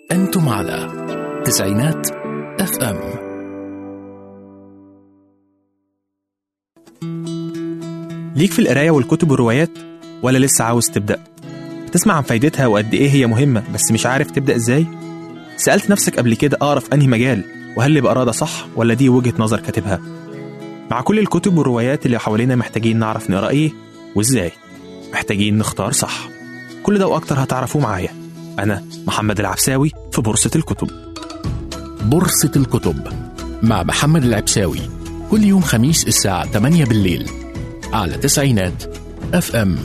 أنتم على تسعينات FM. ليك في القراية والكتب والروايات ولا لسه عاوز تبدأ؟ تسمع عن فايدتها وقد إيه هي مهمة بس مش عارف تبدأ إزاي؟ سألت نفسك قبل كده أقرأ في أنهي مجال؟ وهل اللي بقرأ ده صح ولا دي وجهة نظر كاتبها؟ مع كل الكتب والروايات اللي حوالينا محتاجين نعرف نقرأ إيه وإزاي. محتاجين نختار صح. كل ده وأكتر هتعرفوه معايا. أنا محمد العبساوي في بورصة الكتب. بورصة الكتب مع محمد العبساوي كل يوم خميس الساعة 8 بالليل على تسعينات FM.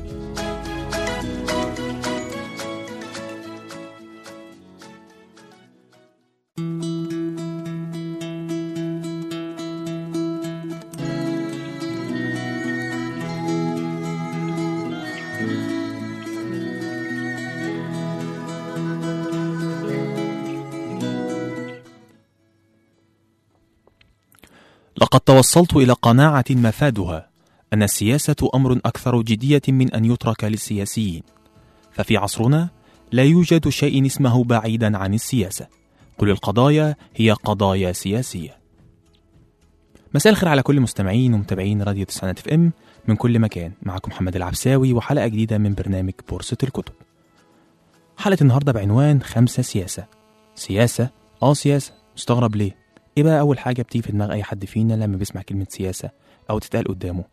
لقد توصلت إلى قناعة مفادها أن السياسة أمر أكثر جدية من أن يترك للسياسيين، ففي عصرنا لا يوجد شيء اسمه بعيدا عن السياسة. كل القضايا هي قضايا سياسية. مساء الخير على كل مستمعين ومتابعين راديو تسعينات FM من كل مكان. معكم محمد العبساوي وحلقة جديدة من برنامج بورصة الكتب. حلقة النهاردة بعنوان 5 سياسة. سياسة؟ سياسة. مستغرب ليه؟ ايه بقى اول حاجه بتيجي في دماغ اي حد فينا لما بيسمع كلمه سياسه او تتقال قدامه؟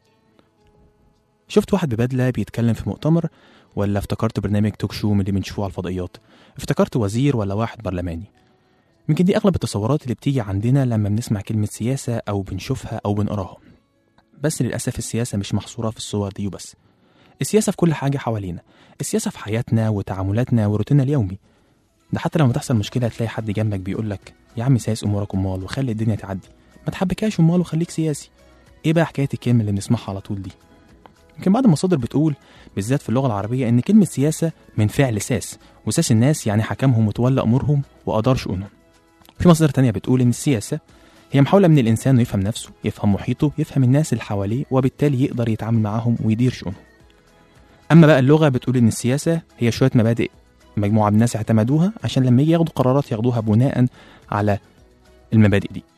شفت واحد ببدله بيتكلم في مؤتمر، ولا افتكرت برنامج توك شو من اللي بنشوفه على الفضائيات؟ افتكرت وزير ولا واحد برلماني؟ يمكن دي اغلب التصورات اللي بتيجي عندنا لما بنسمع كلمه سياسه او بنشوفها او بنقراها. بس للاسف السياسه مش محصوره في الصور دي وبس. السياسه في كل حاجه حوالينا. السياسه في حياتنا وتعاملاتنا وروتيننا اليومي. ده حتى لما تحصل مشكله تلاقي حد جنبك بيقول لك يا عم سايس امورك امال وخلي الدنيا تعدي، ما تحبكاش امال وخليك سياسي. ايه بقى حكايه الكلمه اللي بنسمعها على طول دي؟ يمكن بعض المصادر بتقول بالذات في اللغه العربيه ان كلمه سياسه من فعل ساس، وساس الناس يعني حكمهم وتولى امورهم وادار شؤونهم. في مصادر تانية بتقول ان السياسه هي محاوله من الانسان انه يفهم نفسه، يفهم محيطه، يفهم الناس اللي حواليه، وبالتالي يقدر يتعامل معاهم ويدير شؤونهم. اما بقى اللغه بتقول ان السياسه هي شويه مبادئ مجموعة من الناس اعتمدوها عشان لما يجي ياخدوا قرارات ياخدوها بناء على المبادئ دي.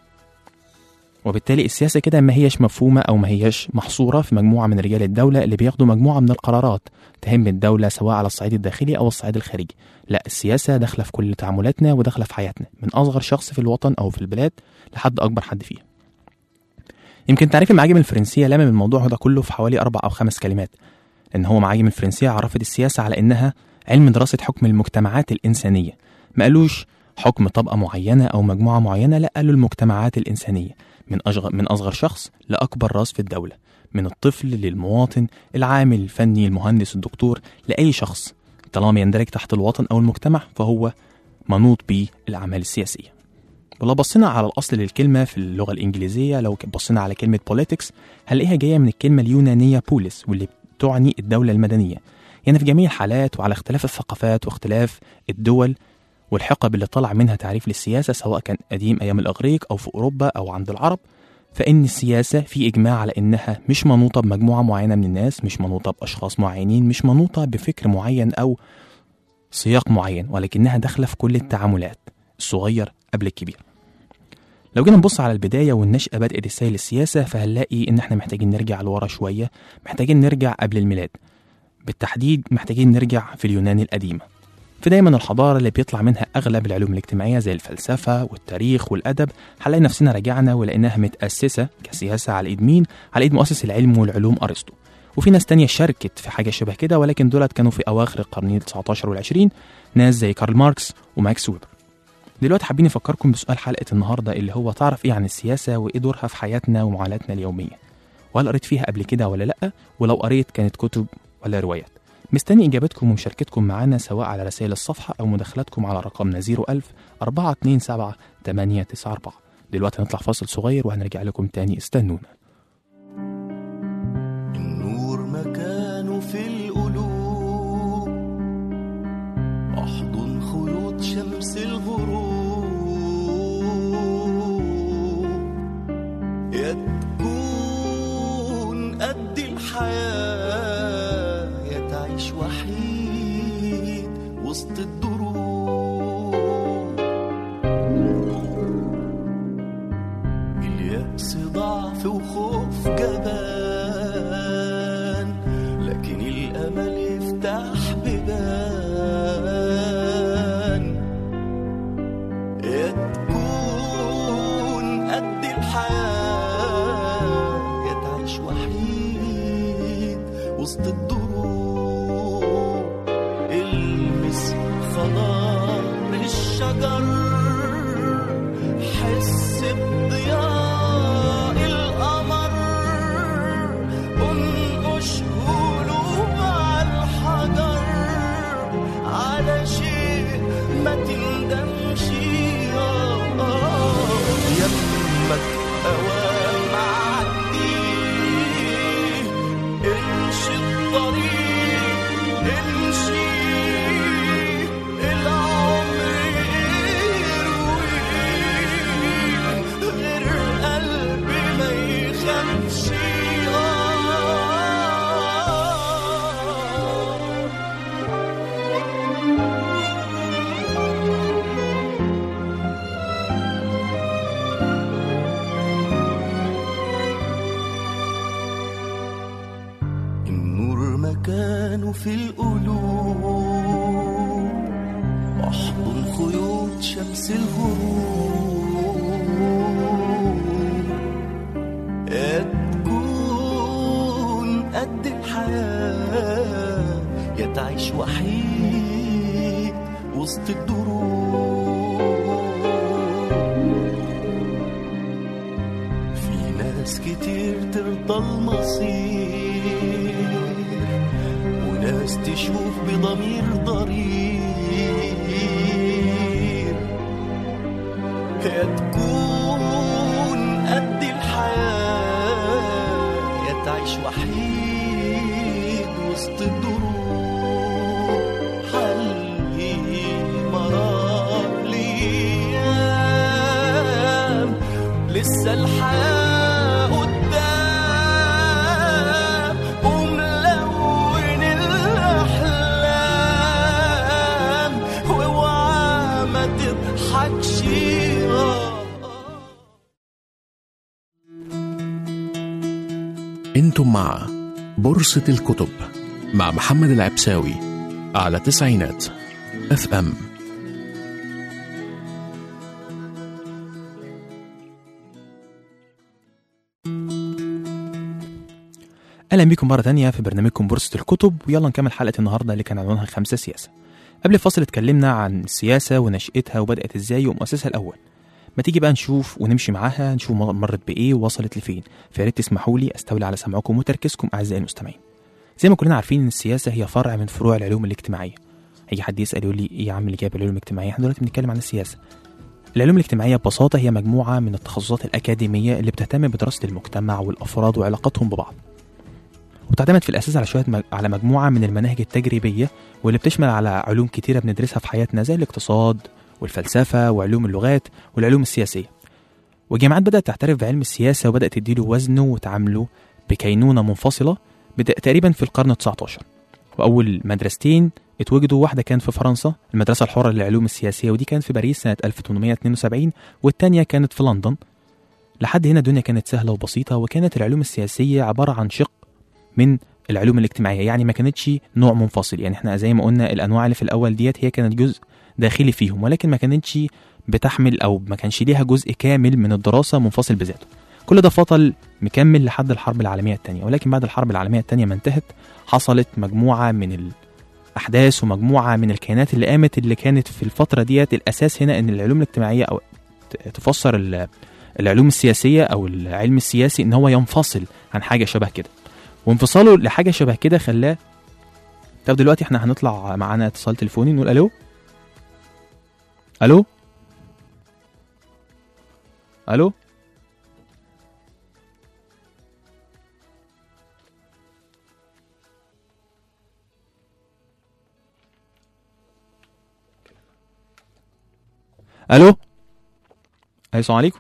وبالتالي السياسة كده ما هيش مفهومة أو ما هيش محصورة في مجموعة من رجال الدولة اللي بياخدوا مجموعة من القرارات تهم الدولة سواء على الصعيد الداخلي أو الصعيد الخارجي. لا، السياسة داخلة في كل تعاملاتنا وداخلة في حياتنا، من أصغر شخص في الوطن أو في البلاد لحد أكبر حد فيها. يمكن تعريف المعاجم الفرنسية لامم الموضوع ده كله في حوالي 4 أو 5 كلمات، لأن هو معاجم الفرنسية عرفت السياسة على إنها علم دراسة حكم المجتمعات الإنسانية. ما قالوش حكم طبقة معينة أو مجموعة معينة، لا، قالوا المجتمعات الإنسانية من أصغر شخص لأكبر راس في الدولة، من الطفل للمواطن، العامل الفني، المهندس، الدكتور، لأي شخص طالما يندرج تحت الوطن أو المجتمع فهو منوط بالأعمال السياسية. ولو بصينا على الأصل للكلمة في اللغة الإنجليزية، لو بصينا على كلمة politics هنلاقيها جاية من الكلمة اليونانية بوليس، واللي تعني الدولة المدنية. يعني في جميع الحالات وعلى اختلاف الثقافات واختلاف الدول والحقب اللي طلع منها تعريف للسياسة، سواء كان قديم أيام الإغريق أو في أوروبا أو عند العرب، فإن السياسة في إجماع على إنها مش منوطة بمجموعة معينة من الناس، مش منوطة بأشخاص معينين، مش منوطة بفكر معين أو سياق معين، ولكنها داخلة في كل التعاملات، الصغير قبل الكبير. لو جينا نبص على البداية والنشأة بدء رسائل السياسة، فهنلاقي إن احنا محتاجين نرجع لورا شوية، محتاجين نرجع قبل الميلاد، بالتحديد محتاجين نرجع في اليونان القديمة، في دايما الحضارة اللي بيطلع منها أغلب العلوم الاجتماعية زي الفلسفة والتاريخ والأدب. هنلاقي نفسنا رجعنا ولقيناها متأسسة كسياسة على إيد مين؟ على إيد مؤسس العلم والعلوم أرسطو. وفي ناس تانية شاركت في حاجة شبه كده، ولكن دولت كانوا في أواخر القرن 19 وال20، ناس زي كارل ماركس وماكس ويبر. دلوقتي حابين نفكركم بسؤال حلقة النهاردة اللي هو تعرف إيه عن السياسة وإيه دورها في حياتنا ومعاملاتنا اليومية؟ وهل قريت فيها قبل كده ولا لأ؟ ولو قريت كانت كتب ولا روايات؟ مستني إجابتكم ومشاركتكم معنا سواء على رسائل الصفحة أو مداخلاتكم على رقمنا 01000-427-894. دلوقتي هنطلع فاصل صغير وهنرجع لكم تاني، استنونا. النور مكانه في القلوب، أحضن خيوط شمس الغروب، يا تكون قد الحياة يا تعيش وحيد وسط الدروب. عنف وخوف جبان، لكن الأمل يفتح بيبان. يا تكون قد الحياة، يا تعيش وحيد وسط الدروب. المس خضار الشجر، حس بضياء القمر، انقش قلوب على الحجر، على شيء ما تندمش. يمك أوام عدي، امشي الطريق امشي، العمر يرويك غير قلبي ما يخافش. النور مكانه في القلوب، احضن خيوط شمس الغروب. يا تكون قد الحياة، يا تعيش وحيد وسط الدروب. في ناس كتير ترضى المصير، وناس تشوف بضمير ضرير. يا تكون قد الحياة، يا تعيش وحيد وسط الدروب. حلي مرار ليام، لسه الحياة قدام، وملون الأحلام، واوعى ما تضحكش. انتم مع بورصة الكتب مع محمد العبساوي على تسعينات FM. اهلا بكم مره تانية في برنامجكم بورصة الكتب، ويلا نكمل حلقه النهارده اللي كان عنوانها 5 سياسه. قبل الفصل اتكلمنا عن السياسه ونشأتها وبدأت ازاي ومؤسسها الاول. ما تيجي بقى نشوف ونمشي معاها، نشوف مرت بايه ووصلت لفين. فيا ريت تسمحوا لي استولي على سمعكم وتركيزكم اعزائي المستمعين. زي ما كلنا عارفين ان السياسه هي فرع من فروع العلوم الاجتماعيه. هيجي حد يسأل يقول لي ايه يا عم اللي جايب العلوم الاجتماعيه؟ احنا دلوقتي بنتكلم عن السياسه. العلوم الاجتماعيه ببساطه هي مجموعه من التخصصات الاكاديميه اللي بتهتم بدراسه المجتمع والافراد وعلاقاتهم ببعض، وبتعتمد في الاساس على مجموعه من المناهج التجريبيه، واللي بتشمل على علوم كتيره بندرسها في حياتنا زي الاقتصاد والفلسفه وعلوم اللغات والعلوم السياسيه. والجامعات بدات تعترف بعلم السياسه وبدات تديله وزنه وتعامله بكينونه منفصله تقريبا في القرن ال19. واول مدرستين اتوجدوا، واحده كانت في فرنسا المدرسه الحره للعلوم السياسيه، ودي كانت في باريس سنه 1872، والثانيه كانت في لندن. لحد هنا الدنيا كانت سهله وبسيطه، وكانت العلوم السياسيه عباره عن شق من العلوم الاجتماعيه، يعني ما كانتش نوع منفصل. يعني احنا زي ما قلنا الانواع اللي في الاول ديت هي كانت جزء داخلي فيهم، ولكن ما كانتش بتحمل او ما كانش ليها جزء كامل من الدراسه منفصل بذاته. كل ده فضل مكمل لحد الحرب العالميه الثانيه، ولكن بعد الحرب العالميه الثانيه ما انتهت حصلت مجموعه من الاحداث ومجموعه من الكيانات اللي قامت، اللي كانت في الفتره ديت الاساس هنا ان العلوم الاجتماعيه او تفسر العلوم السياسيه او العلم السياسي ان هو ينفصل عن حاجه شبه كده، وانفصاله لحاجه شبه كده خلاه. طب دلوقتي احنا هنطلع معانا اتصال تليفوني، نقول الو. الو الو الو. السلام عليكم.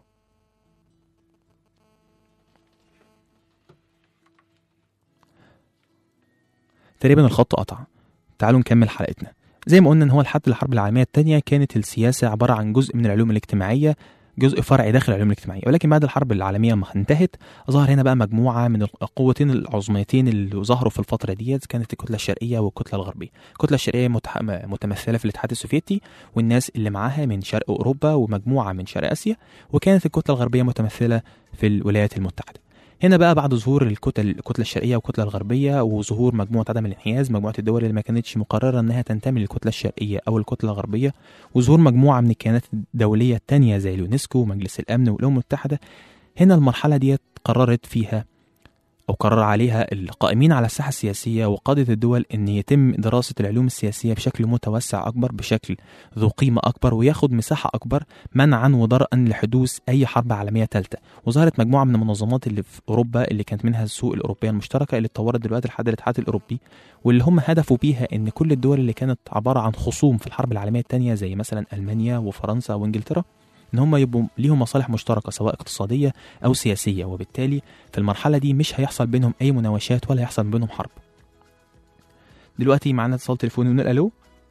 تقريبا الخط قطع. تعالوا نكمل حلقتنا. زي ما قلنا ان هو لحد الحرب العالميه الثانيه كانت السياسه عباره عن جزء من العلوم الاجتماعيه، جزء فرعي داخل العلوم الاجتماعية. ولكن بعد الحرب العالمية ما انتهت ظهر هنا بقى مجموعة من القوتين العظميتين اللي ظهروا في الفترة ديت، كانت الكتلة الشرقية والكتلة الغربية. الكتلة الشرقية متمثلة في الاتحاد السوفيتي والناس اللي معاها من شرق أوروبا ومجموعة من شرق آسيا، وكانت الكتلة الغربية متمثلة في الولايات المتحدة. هنا بقى بعد ظهور الكتلة الشرقية والكتلة الغربية وظهور مجموعة عدم الانحياز، مجموعة الدول اللي ما كانتش مقررة انها تنتمي للكتلة الشرقية او الكتلة الغربية، وظهور مجموعة من الكيانات الدولية التانية زي اليونسكو ومجلس الامن والامم المتحدة، هنا المرحلة دي قررت فيها أو قرر عليها القائمين على الساحة السياسية وقادة الدول أن يتم دراسة العلوم السياسية بشكل متوسع أكبر، بشكل ذو قيمة أكبر وياخد مساحة أكبر منعا وضرءا لحدوث أي حرب عالمية ثالثة. وظهرت مجموعة من المنظمات اللي في أوروبا اللي كانت منها السوق الأوروبية المشتركة اللي اتطورت دلوقتي لحد الاتحاد الأوروبي، واللي هم هدفوا بيها أن كل الدول اللي كانت عبارة عن خصوم في الحرب العالمية الثانية زي مثلا ألمانيا وفرنسا وإنجلترا ان هم يبقوا ليهم مصالح مشتركه سواء اقتصاديه او سياسيه، وبالتالي في المرحله دي مش هيحصل بينهم اي مناوشات ولا هيحصل بينهم حرب. دلوقتي معانا اتصال تليفوني، ونقول الو.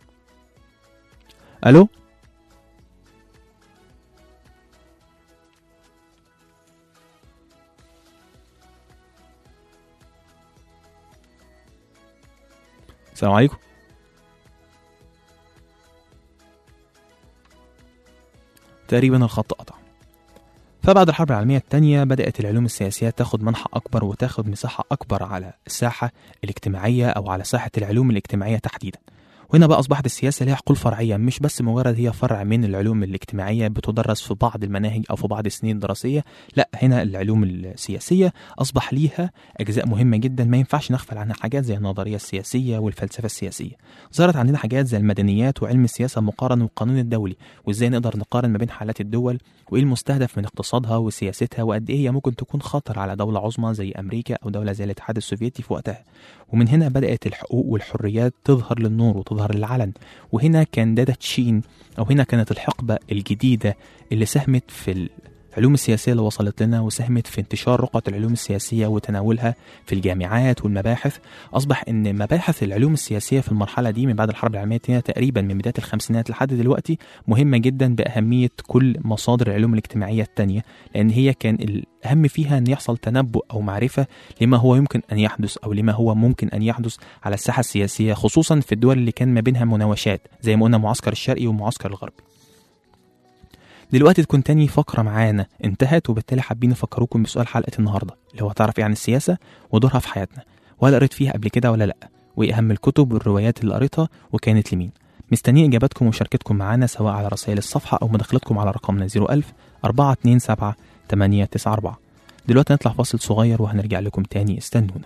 الو، السلام عليكم. تقريبا الخط قطع. فبعد الحرب العالمية الثانية بدأت العلوم السياسية تاخد منحى أكبر وتاخد مساحة أكبر على الساحة الاجتماعية أو على ساحة العلوم الاجتماعية تحديدا. وهنا بقى أصبحت السياسة لها حقول فرعية، مش بس مجرد هي فرع من العلوم الاجتماعية بتدرس في بعض المناهج أو في بعض السنين الدراسية، لا، هنا العلوم السياسية أصبح ليها أجزاء مهمة جدا ما ينفعش نغفل عنها، حاجات زي النظرية السياسية والفلسفة السياسية. ظهرت عندنا حاجات زي المدنيات وعلم السياسة المقارن والقانون الدولي، وإزاي نقدر نقارن ما بين حالات الدول وإيه المستهدف من اقتصادها وسياستها، وقد إيه هي ممكن تكون خطر على دولة عظمى زي أمريكا أو دولة زي الاتحاد السوفيتي في وقتها. ومن هنا بدأت الحقوق والحريات تظهر للنور وتظهر للعلن. وهنا كان دادا تشين أو هنا كانت الحقبة الجديدة اللي ساهمت في العلوم السياسية اللي وصلت لنا، وساهمت في انتشار رقعة العلوم السياسية وتناولها في الجامعات والمباحث. أصبح أن مباحث العلوم السياسية في المرحلة دي من بعد الحرب العالمية الثانية تقريبا من بداية الخمسينات لحد دلوقتي مهمة جدا بأهمية كل مصادر العلوم الاجتماعية الثانية، لأن هي كان الأهم فيها أن يحصل تنبؤ أو معرفة لما هو يمكن أن يحدث أو لما هو ممكن أن يحدث على الساحة السياسية، خصوصا في الدول اللي كان ما بينها مناوشات زي ما قلنا معسكر الشرقي والمعسكر الغربي. دلوقتي تكون تاني فقرة معانا انتهت، وبالتالي حابين نفكركم بسؤال حلقة النهاردة اللي هو تعرف ايه عن السياسة ودورها في حياتنا، وهل قريت فيها قبل كده ولا لأ، وايه أهم الكتب والروايات اللي قريتها وكانت لمين. مستنيين إجاباتكم ومشاركتكم معانا سواء على رسائل الصفحة أو مداخلتكم على رقمنا 01000 427 894. دلوقتي نطلع فاصل صغير وهنرجع لكم تاني، استنونا.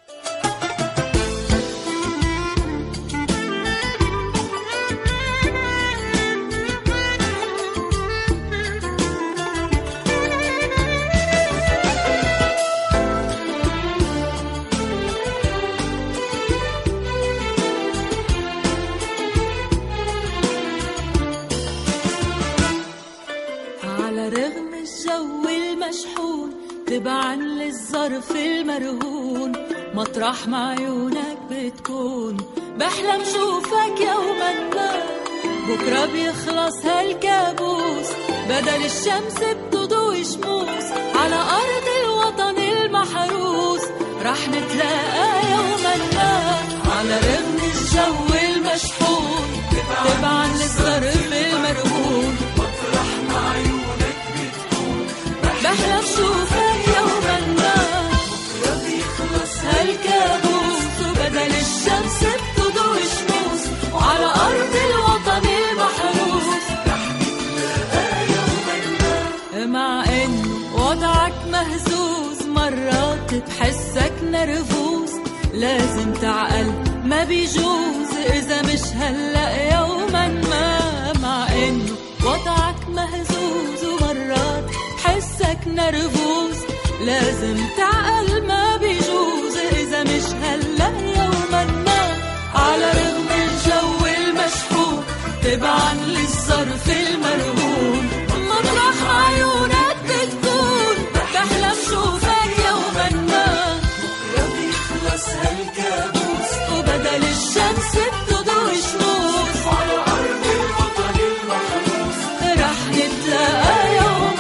تبعا للظرف المرهون مطرح ما عيونك بتكون بحلم شوفك يوما ما بكرة بيخلص هالكابوس بدل الشمس بتضوي شموس على أرض الوطن المحروس رح نتلاقى يوما ما على رغم الجو المشحون تبعا للظرف المرهون مطرح ما عيونك بتكون بحلم شوفك يوما ما بكرة بيخلص هالكابوس وبدل الشمس بتضوي شموس وعلى أرض الوطن المحروس رح نتلاقى يوما ما مع إنه وضعك مهزوز مرات بحسك نرفوز لازم تعقل ما بيجوز إذا مش هلأ يوما ما مع إنه وضعك مهزوز ومرات حسك نرفوز لازم تعقل ما بيجوز إذا مش هلأ يوما ما على رغم الجو المشحون تبعا للظرف المرهون مطرح عيونك بتكون بحلم شوفك يوما ما بكرة بيخلص هالكابوس وبدل الشمس بتضوي شموس على أرض الوطن المحروس رح نتلاقى يوما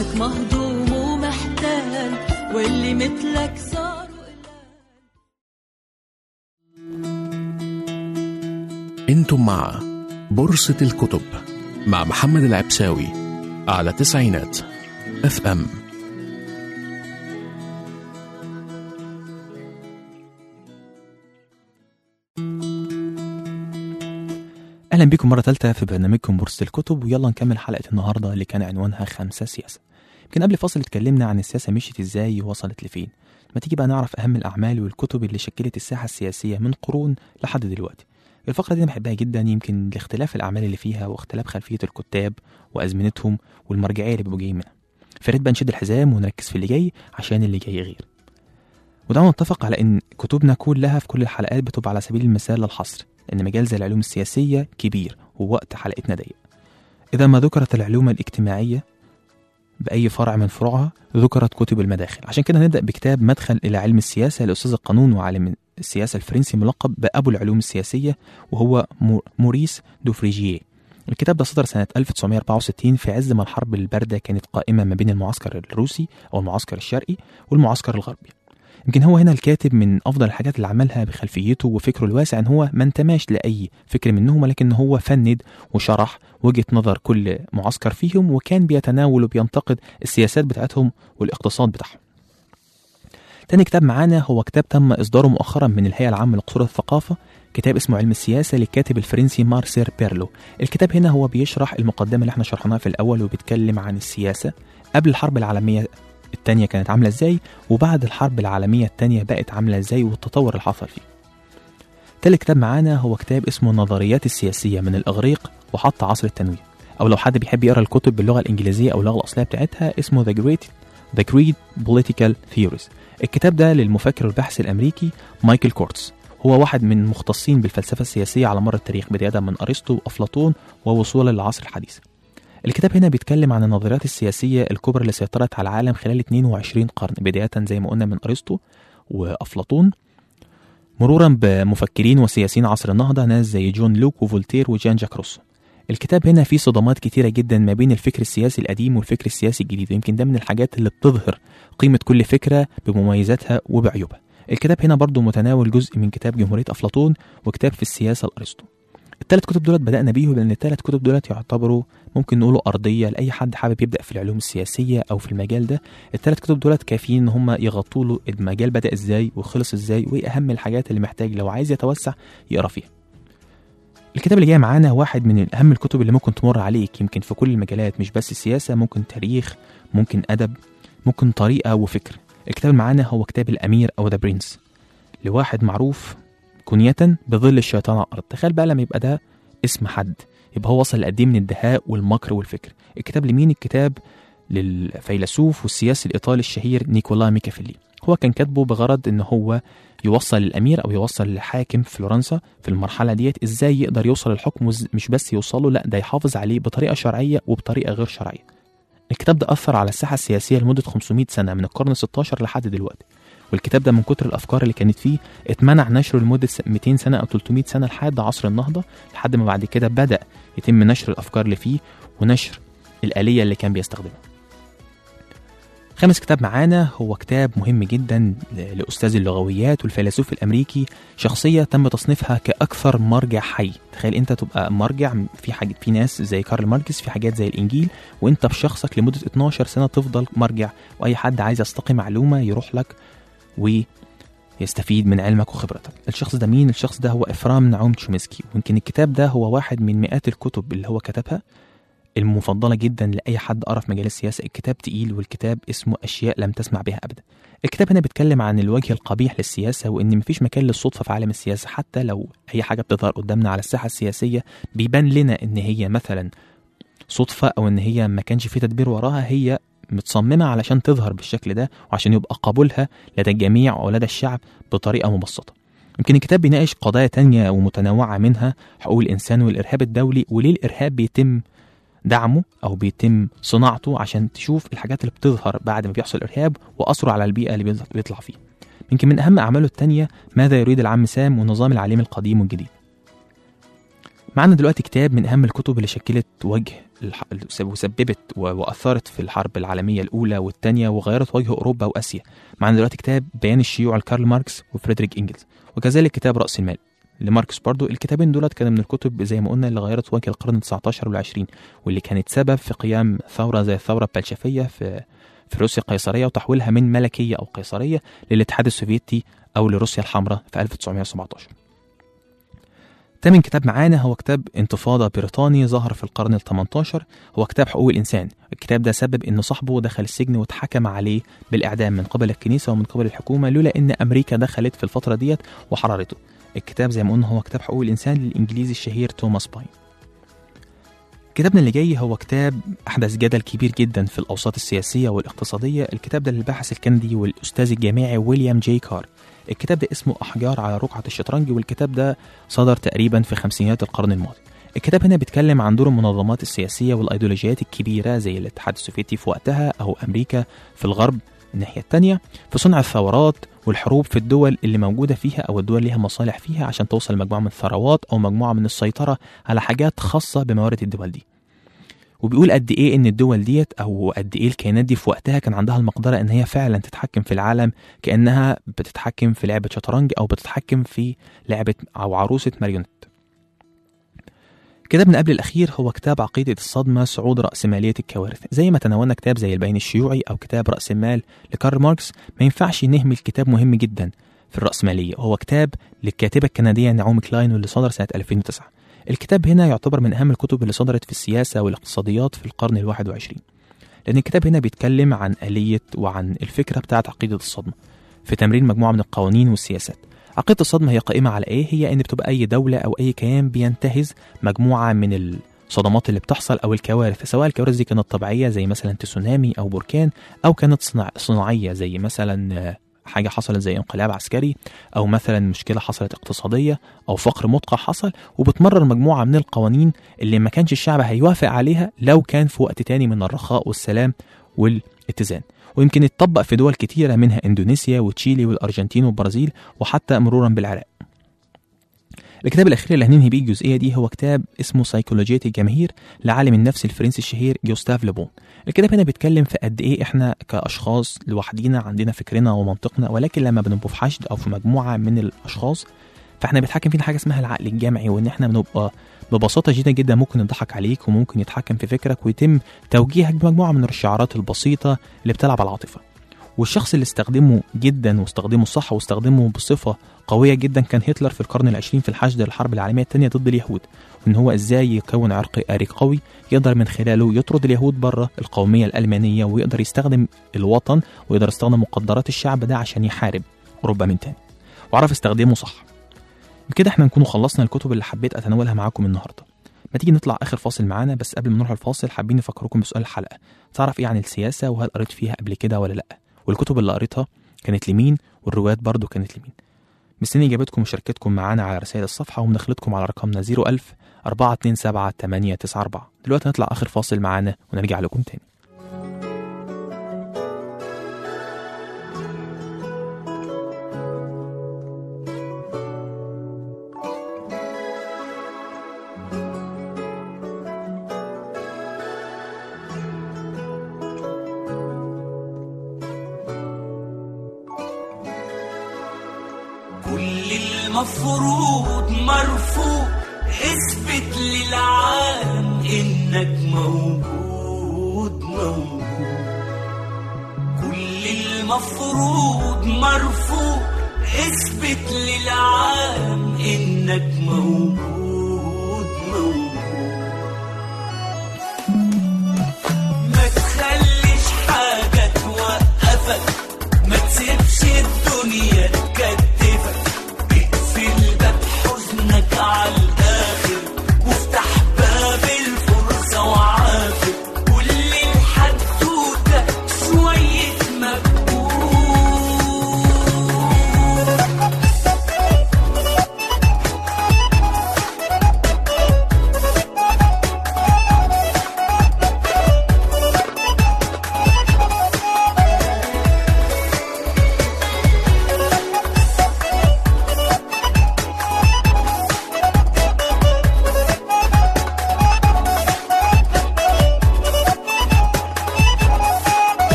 حسك مهضوم ومحتال واللي مثلك صاروا انتم مع بورصة الكتب مع محمد العبساوي على تسعينات FM. أهلا بكم مرة ثالثة في برنامجكم بورصة الكتب، ويلا نكمل حلقة النهاردة اللي كان عنوانها 5 سياسة. يمكن قبل فاصل اتكلمنا عن السياسة مشيت ازاي ووصلت لفين. ما تيجي بقى نعرف أهم الأعمال والكتب اللي شكلت الساحة السياسية من قرون لحد دلوقتي. الفقرة دي أنا بحبها جدا، يمكن لاختلاف الأعمال اللي فيها واختلاف خلفية الكتاب وأزمنتهم والمرجعية اللي بيبقوا جايين منها. فريد بقى نشد الحزام ونركز في اللي جاي عشان اللي جاي غير. ودعونا نتفق على إن كتبنا كلها في كل الحلقات بتبقى على سبيل المثال للحصر، إن مجال زي العلوم السياسية كبير ووقت حلقتنا ضيق. إذا ما ذكرت العلوم الاجتماعية بأي فرع من فروعها ذكرت كتب المداخل. عشان كده نبدأ بكتاب مدخل إلى علم السياسة لأستاذ القانون وعالم السياسة الفرنسي ملقب بأبو العلوم السياسية، وهو موريس دوفريجيه. الكتاب ده صدر سنة 1964 في عز ما الحرب الباردة كانت قائمة ما بين المعسكر الروسي أو المعسكر الشرقي والمعسكر الغربي. يمكن هو هنا الكاتب من أفضل الحاجات اللي عملها بخلفيته وفكره الواسع إن هو ما انتماش لأي فكر منهم، ولكن هو فند وشرح وجهة نظر كل معسكر فيهم، وكان بيتناول وبينتقد السياسات بتاعتهم والاقتصاد بتاعهم. تاني كتاب معانا هو كتاب تم إصداره مؤخرا من الهيئة العامة لقصور الثقافة، كتاب اسمه علم السياسة للكاتب الفرنسي مارسيل بيرلو. الكتاب هنا هو بيشرح المقدمة اللي احنا شرحناها في الأول، وبيتكلم عن السياسة قبل الحرب العالمية التانية كانت عاملة ازاي، وبعد الحرب العالمية التانية بقت عاملة ازاي، والتطور اللي حصل فيه. تالت كتاب معانا هو كتاب اسمه النظريات السياسية من الإغريق وحتى عصر التنوير، أو لو حد بيحب يقرأ الكتب باللغة الإنجليزية أو اللغة الأصلية بتاعتها اسمه The Great Political Theories. الكتاب ده للمفكر والباحث الأمريكي مايكل كورتز، هو واحد من مختصين بالفلسفة السياسية على مر التاريخ بداية من أرسطو وأفلاطون ووصولا للعصر الحديث. الكتاب هنا بيتكلم عن النظريات السياسية الكبرى اللي سيطرت على العالم خلال 22 قرن، بداية زي ما قلنا من أرسطو وأفلاطون، مرورا بمفكرين وسياسيين عصر النهضة ناس زي جون لوك وفولتير وجان جاك روسو. الكتاب هنا فيه صدامات كتيرة جدا ما بين الفكر السياسي القديم والفكر السياسي الجديد، ويمكن ده من الحاجات اللي بتظهر قيمة كل فكرة بمميزاتها وبعيوبها. الكتاب هنا برضو متناول جزء من كتاب جمهورية أفلاطون وكتاب في السياسة لأرسطو. الثلاث كتب دولت بدأنا بيهم لأن الثلاث كتب دولت يعتبروا ممكن نقوله أرضية لأي حد حابب يبدأ في العلوم السياسية أو في المجال ده. الثلاث كتب دولت كافيين إن هم يغطوا له المجال بدأ إزاي وخلص إزاي وإيه أهم الحاجات اللي محتاج لو عايز يتوسع يقرأ فيها. الكتاب اللي جاي معانا واحد من أهم الكتب اللي ممكن تمر عليك، يمكن في كل المجالات مش بس السياسة، ممكن تاريخ، ممكن أدب، ممكن طريقة وفكر. الكتاب اللي معانا هو كتاب الأمير أو ذا برنس لواحد معروف كنية بظل الشيطان على الأرض. تخيل بقى لما يبقى ده اسم حد، يبقى هو وصل لقد ايه من الدهاء والمكر والفكر. الكتاب لمين؟ الكتاب للفيلسوف والسياسي الإيطالي الشهير نيكولا ميكافيلي. هو كان كاتبه بغرض ان هو يوصل للأمير أو يوصل للحاكم في فلورنسا في المرحلة ديت ازاي يقدر يوصل للحكم، مش بس يوصله، لا ده يحافظ عليه بطريقة شرعية وبطريقة غير شرعية. الكتاب ده أثر على الساحة السياسية لمدة 500 سنة من القرن 16 لحد دلوقتي، والكتاب ده من كتر الأفكار اللي كانت فيه اتمنع نشره لمدة 200 سنة أو 300 سنة لحد عصر النهضة، لحد ما بعد كده بدأ يتم نشر الأفكار اللي فيه ونشر الآلية اللي كان بيستخدمها. خامس كتاب معانا هو كتاب مهم جدا لأستاذ اللغويات والفيلسوف الأمريكي، شخصية تم تصنيفها كأكثر مرجع حي. تخيل أنت تبقى مرجع في حاجة، في ناس زي كارل ماركس في حاجات زي الإنجيل، وأنت بشخصك لمدة 12 سنة تفضل مرجع، وأي حد عايز يستقي معلومة يروح لك ويستفيد من علمك وخبرتك. الشخص ده مين؟ الشخص ده هو إفرام نعوم تشومسكي، ويمكن الكتاب ده هو واحد من مئات الكتب اللي هو كتبها المفضلة جدا لأي حد قرأ في مجال السياسة. الكتاب تقيل، والكتاب اسمه أشياء لم تسمع بها أبدا. الكتاب هنا بيتكلم عن الوجه القبيح للسياسة، وإن مفيش مكان للصدفة في عالم السياسة. حتى لو أي حاجة بتظهر قدامنا على الساحة السياسية بيبان لنا إن هي مثلا صدفة أو إن هي ما كانش في تدبير وراها، هي متصممة علشان تظهر بالشكل ده وعشان يبقى قبولها لدى الجميع أو لدى الشعب بطريقة مبسطة. يمكن الكتاب بيناقش قضايا تانية ومتنوعة، منها حقوق الإنسان والإرهاب الدولي، وليه الإرهاب بيتم دعمه أو بيتم صناعته، عشان تشوف الحاجات اللي بتظهر بعد ما بيحصل إرهاب وأثره على البيئة اللي بيطلع فيه. يمكن من أهم أعماله التانية ماذا يريد العم سام ونظام العليم القديم والجديد. معنا دلوقتي كتاب من أهم الكتب اللي شكلت وجه وسببت وأثرت في الحرب العالمية الأولى والثانية وغيرت وجه أوروبا وآسيا. معنا دلوقتي كتاب بيان الشيوع لكارل ماركس وفريدريك إنجلز، وكذلك كتاب رأس المال لماركس برضو. الكتابين دولت كانوا من الكتب زي ما قلنا اللي غيرت وجه القرن 19 والعشرين، واللي كانت سبب في قيام ثورة زي الثورة البلشفية في روسيا القيصرية، وتحويلها من ملكية أو قيصرية للاتحاد السوفيتي أو لروسيا الحمراء في 1917. تامن كتاب معانا هو كتاب انتفاضة بريطاني ظهر في القرن ال18، هو كتاب حقوق الإنسان. الكتاب ده سبب إن صاحبه دخل السجن واتحكم عليه بالإعدام من قبل الكنيسة ومن قبل الحكومة، لولا إن أمريكا دخلت في الفترة ديت وحررته. الكتاب زي ما قلنا هو كتاب حقوق الإنسان للإنجليزي الشهير توماس باين. كتابنا اللي جاي هو كتاب أحدث جدل كبير جدا في الأوساط السياسية والاقتصادية. الكتاب ده للباحث الكندي والأستاذ الجامعي ويليام جي كار. الكتاب ده اسمه أحجار على رقعة الشطرنج، والكتاب ده صدر تقريبا في خمسينات القرن الماضي. الكتاب هنا بيتكلم عن دور المنظمات السياسية والأيديولوجيات الكبيرة زي الاتحاد السوفيتي في وقتها أو أمريكا في الغرب الناحية التانية في صنع الثورات والحروب في الدول اللي موجودة فيها أو الدول ليها مصالح فيها عشان توصل مجموعة من الثروات أو مجموعة من السيطرة على حاجات خاصة بموارد الدول دي. وبيقول قد ايه ان الدول ديت او قد ايه الكيانات دي في وقتها كان عندها المقدرة ان هي فعلا تتحكم في العالم كأنها بتتحكم في لعبة شطرنج او بتتحكم في لعبة او عروسة ماريونيت. كتاب من قبل الأخير هو كتاب عقيدة الصدمة صعود رأسمالية الكوارث. زي ما تناولنا كتاب زي البيان الشيوعي أو كتاب رأس المال لكارل ماركس، ما ينفعش نهمل كتاب مهم جدا في الرأسمالية، وهو كتاب للكاتبة الكندية نعومي كلاين واللي صدر سنة 2009. الكتاب هنا يعتبر من أهم الكتب اللي صدرت في السياسة والاقتصاديات في القرن ال21، لأن الكتاب هنا بيتكلم عن آلية وعن الفكرة بتاعت عقيدة الصدمة في تمرين مجموعة من القوانين والسياسات. عقيدة الصدمة هي قائمة على إيه؟ هي إن بتبقى أي دولة أو أي كيان بينتهز مجموعة من الصدمات اللي بتحصل أو الكوارث، سواء الكوارث دي كانت طبيعية زي مثلا تسونامي أو بركان، أو كانت صناعية زي مثلا حاجة حصلت زي انقلاب عسكري، أو مثلا مشكلة حصلت اقتصادية، أو فقر مدقع حصل، وبتمرر مجموعة من القوانين اللي ما كانش الشعب هيوافق عليها لو كان في وقت تاني من الرخاء والسلام والاتزان. ويمكن يتطبق في دول كتيرة منها إندونيسيا وتشيلي والأرجنتين والبرازيل وحتى مرورا بالعراق. الكتاب الأخير اللي هننهي بيه الجزئية دي هو كتاب اسمه سيكولوجية الجماهير لعالم النفس الفرنسي الشهير جوستاف لوبون. الكتاب هنا بيتكلم في قد إيه إحنا كأشخاص لوحدينا عندنا فكرنا ومنطقنا، ولكن لما بنبقى في حشد أو في مجموعة من الأشخاص فإحنا بيتحكم فينا حاجة اسمها العقل الجمعي، وإن إحنا بنبقى ببساطة جدا جدا ممكن يضحك عليك وممكن يتحكم في فكرك ويتم توجيهك بمجموعة من الشعارات البسيطة اللي بتلعب على العاطفة. والشخص اللي استخدمه جدا واستخدمه صح واستخدمه بصفة قوية جدا كان هتلر في القرن ال20 في الحشد للحرب العالمية الثانية ضد اليهود، وإن هو إزاي يكون عرق آري قوي يقدر من خلاله يطرد اليهود بره القومية الألمانية، ويقدر يستخدم الوطن ويقدر يستخدم مقدرات الشعب ده عشان يحارب أوروبا من تاني، وعرف استخدمه صح. بكده احنا نكونوا خلصنا الكتب اللي حبيت أتناولها معاكم النهاردة. ما تيجي نطلع آخر فاصل معانا، بس قبل ما نروح الفاصل حابين نفكركم بسؤال الحلقة: تعرف إيه عن السياسة وهل قريت فيها قبل كده ولا لأ؟ والكتب اللي قريتها كانت لمين؟ والروايات برضو كانت لمين؟ مستني إجابتكم ومشاركتكم معانا على رسائل الصفحة ومداخلتكم على رقمنا 01000 427 894. دلوقتي نطلع آخر فاصل معانا ونرجع لكم تاني. المفروض مرفوض، اثبت للعالم انك موجود موجود. كل المفروض مرفوض، اثبت للعالم انك موجود موجود. ما تخليش حاجة توقفك، ما تسيبش الدنيا تكتفك، على الآخر وافتح باب الفرصة وعافر. كل الحدوتة شوية مجهود.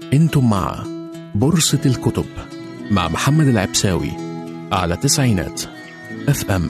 انتم مع بورصة الكتب مع محمد العبساوي على تسعينات FM.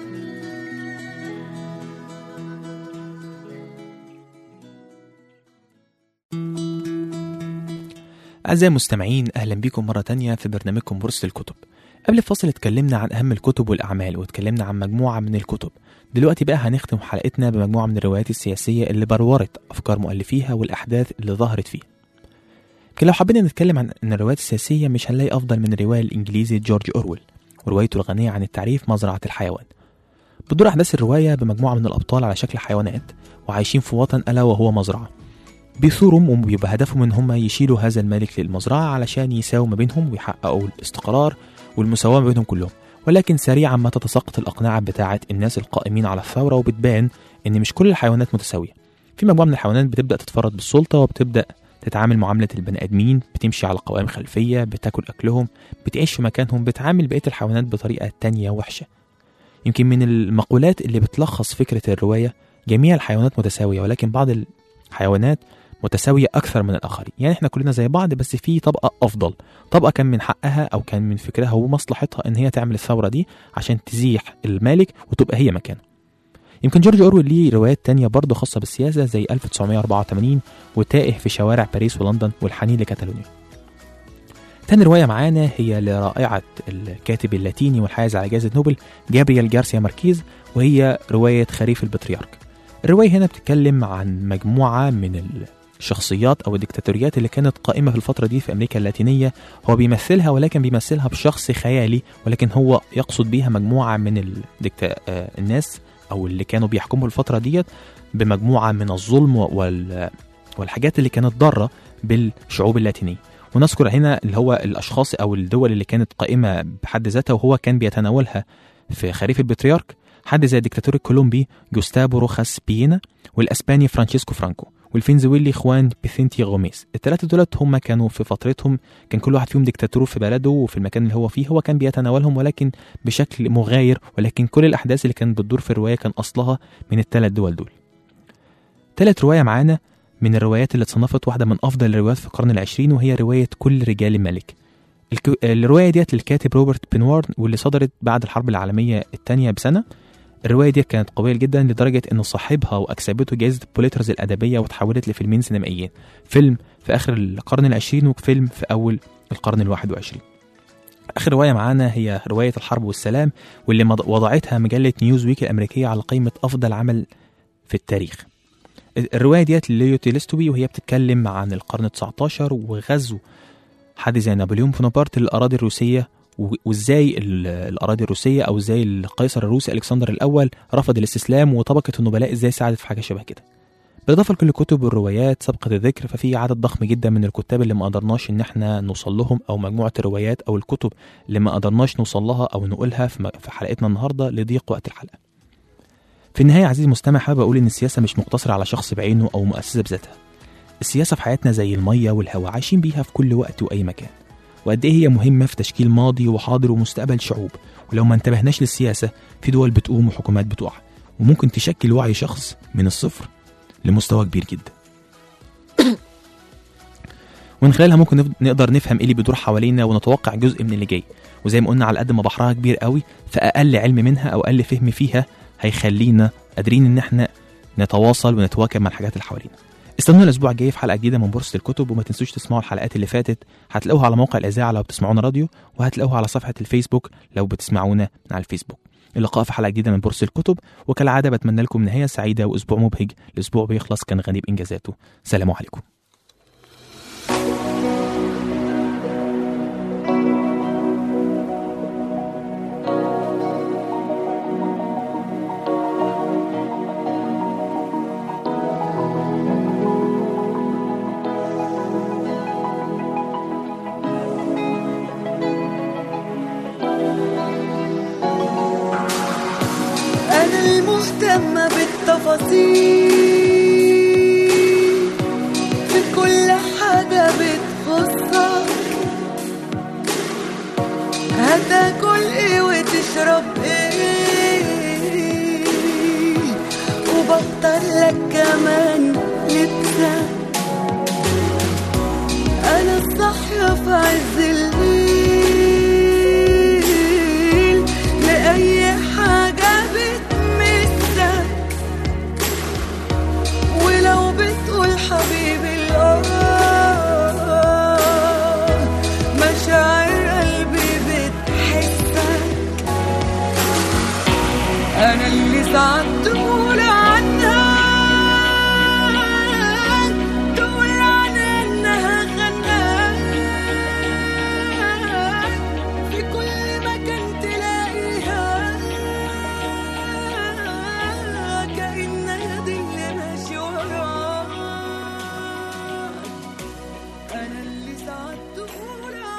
أعزائي المستمعين، أهلا بكم مرة تانية في برنامجكم بورصة الكتب. قبل الفصل اتكلمنا عن أهم الكتب والأعمال واتكلمنا عن مجموعة من الكتب. دلوقتي بقى هنختم حلقتنا بمجموعة من الروايات السياسية اللي برورت أفكار مؤلفيها والأحداث اللي ظهرت فيها. يمكن لو حبينا نتكلم عن الروايات السياسية مش هنلاقي أفضل من الرواية الإنجليزي جورج أورويل وروايته الغنية عن التعريف مزرعة الحيوان. بتدور أحداث الرواية بمجموعة من الأبطال على شكل حيوانات وعايشين في وطن ألا وهو مزرعة. بيثورهم وبيبقى هدفهم ان هم يشيلوا هذا الملك للمزرعة علشان يساووا ما بينهم ويحققوا الاستقرار والمساواة ما بينهم كلهم. ولكن سريعا ما تتساقط الأقنعة بتاعة الناس القائمين على الثورة وبتبان ان مش كل الحيوانات متساوية. في مجموعة من الحيوانات بتبدأ تتفرد بالسلطة وبتبدأ تتعامل معاملة البني آدمين، بتمشي على قوائم خلفية، بتاكل أكلهم، بتعيش في مكانهم، بتعامل بقية الحيوانات بطريقة تانية وحشة. يمكن من المقولات اللي بتلخص فكرة الرواية جميع الحيوانات متساوية ولكن بعض الحيوانات متساوية أكثر من الآخرين. يعني إحنا كلنا زي بعض بس في طبقة أفضل، طبقة كان من حقها أو كان من فكرها ومصلحتها إن هي تعمل الثورة دي عشان تزيح المالك وتبقى هي مكانه. يمكن جورج أورويل ليه روايات تانية برضه خاصة بالسياسة زي 1984 وتائه في شوارع باريس ولندن والحنين لكاتالونيا. تاني رواية معانا هي لرائعة الكاتب اللاتيني والحائز على جائزة نوبل جابرييل جارسيا ماركيز، وهي رواية خريف البطريرك. الرواية هنا بتتكلم عن مجموعة من الشخصيات أو الديكتاتوريات اللي كانت قائمة في الفترة دي في أمريكا اللاتينية. هو بيمثلها ولكن بيمثلها بشخص خيالي، ولكن هو يقصد بيها مجموعة من الناس أو اللي كانوا بيحكموا الفترة ديت بمجموعة من الظلم والحاجات اللي كانت ضارة بالشعوب اللاتينية. ونذكر هنا اللي هو الأشخاص أو الدول اللي كانت قائمة بحد ذاتها وهو كان بيتناولها في خريف البطريرك، حد زي الدكتاتور الكولومبي جوستافو روخاس بيينا، والأسباني فرانشيسكو فرانكو، والفنزويلي خوان بيسنتي غوميز. الثلاثة دولت هم كانوا في فترتهم كان كل واحد فيهم دكتاتور في بلده وفي المكان اللي هو فيه هو كان بيتناولهم ولكن بشكل مغاير، ولكن كل الأحداث اللي كانت بتدور في الرواية كان أصلها من الثلاث دول دول. ثالث رواية معانا من الروايات اللي اتصنفت واحدة من أفضل الروايات في القرن العشرين وهي رواية كل رجال ملك. الرواية ديت للكاتب روبرت بنوارد واللي صدرت بعد الحرب العالمية الثانية بسنة. الرواية دي كانت قوية جدا لدرجة إنه صاحبها وأكسبته جائزة بوليترز الأدبية وتحولت لفيلمين سينمائيين، فيلم في آخر القرن العشرين وفيلم في أول القرن الواحد وعشرين. آخر رواية معانا هي رواية الحرب والسلام واللي وضعتها مجلة نيوزويك الأمريكية على قائمة أفضل عمل في التاريخ. الرواية ديت لليو تولستوي وهي بتتكلم عن القرن 19 وغزو حد زي نابليون بونابرت للأراضي الروسية وازاي الأراضي الروسية أو ازاي القيصر الروسي ألكسندر الأول رفض الاستسلام وطبقة النبلاء ازاي ساعدت في حاجة شبه كده. بالإضافة لكل الكتب والروايات سابقة الذكر ففي عدد ضخم جدا من الكتاب اللي ما قدرناش إن احنا نوصل لهم أو مجموعة الروايات أو الكتب اللي ما قدرناش نوصل لها أو نقولها في حلقتنا النهاردة لضيق وقت الحلقة. في النهاية عزيزي المستمع حابب أقول إن السياسة مش مقتصرة على شخص بعينه أو مؤسسة بذاتها. السياسة في حياتنا زي المية والهواء عايشين بيها في كل وقت وأي مكان، وقد إيه هي مهمة في تشكيل ماضي وحاضر ومستقبل شعوب. ولو ما انتبهناش للسياسة في دول بتقوم وحكومات بتقع وممكن تشكل وعي شخص من الصفر لمستوى كبير جدا. ومن خلالها ممكن نقدر نفهم إيه اللي بيدور حوالينا ونتوقع جزء من اللي جاي. وزي ما قلنا على قد ما بحرها كبير قوي فأقل علم منها أو أقل فهم فيها هيخلينا قادرين إن احنا نتواصل ونتواكب مع الحاجات اللي حوالينا. استنونا الأسبوع الجاي في حلقة جديدة من بورصة الكتب، وما تنسوش تسمعوا الحلقات اللي فاتت، هتلاقوها على موقع الإذاعة لو بتسمعونا راديو، وهتلاقوها على صفحة الفيسبوك لو بتسمعونا على الفيسبوك. اللقاء في حلقة جديدة من بورصة الكتب، وكالعادة بتمنى لكم نهاية سعيدة وأسبوع مبهج. الأسبوع بيخلص كان غني بإنجازاته. سلام عليكم. مهتمة بالتفاصيل في كل حاجة بتخصك، هتاكل ايه وتشرب ايه وبختار لك كمان لبسك. أنا في عز الليل لأي حاجة بتمسك، ولو بتقول حبيبي مشاعر قلبي بتحسك. أنا اللي ساعات تقول عنها إنها غناك، في كل مكان تلاقيها كأنها دي اللي ماشي وراك. أنا اللي ساعات تقول عنها